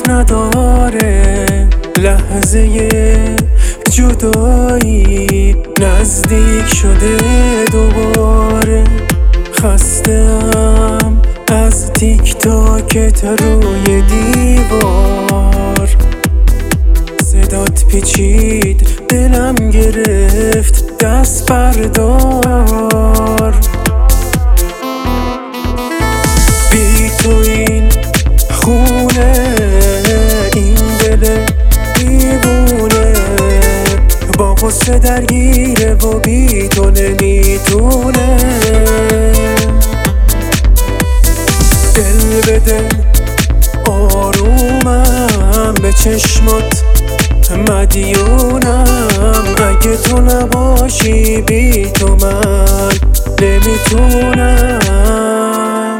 نداره لحظه جدایی نزدیک شده دوباره. خسته‌ام از تیک تاکت روی دیوار، صدات پیچید دلم گرفت دست بردار. بی تو این خونه این دل دیوونه با غصه درگیره و بی تو نمیتونه. دل به دل آرومم به چشمات مدیونم، اگه تو نباشی بی تو من نمیتونم.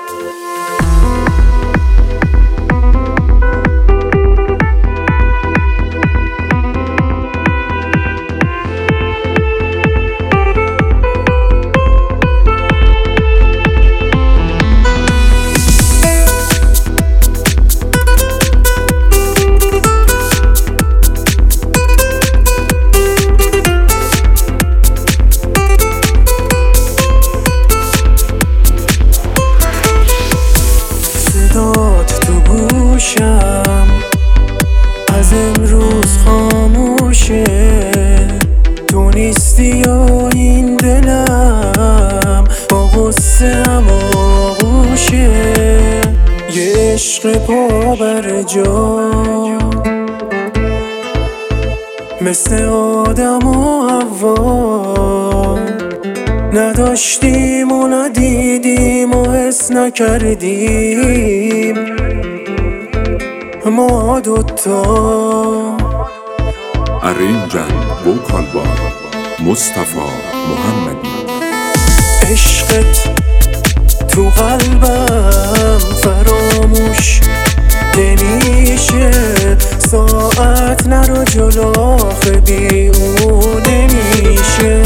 تو گوشم از امروز خاموشه، تو نیستی و این دلم با غصه هم آغوشه. یه عشق پابر جا مثل آدم و حوا، نداشتیم و ندیدیم و حس نکردیم ما دوتا. Arrangeant vocal bar مصطفی محمدی. عشقت تو قلبم فراموش نمیشه، ساعت نرو جلو آخه بی اون نمیشه.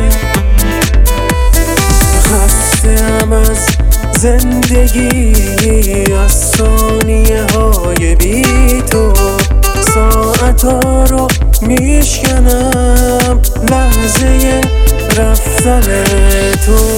خسته‌ام از زندگی از ثانیه های بی تو، ساعتا رو میشکنم لحظه رفتن تو.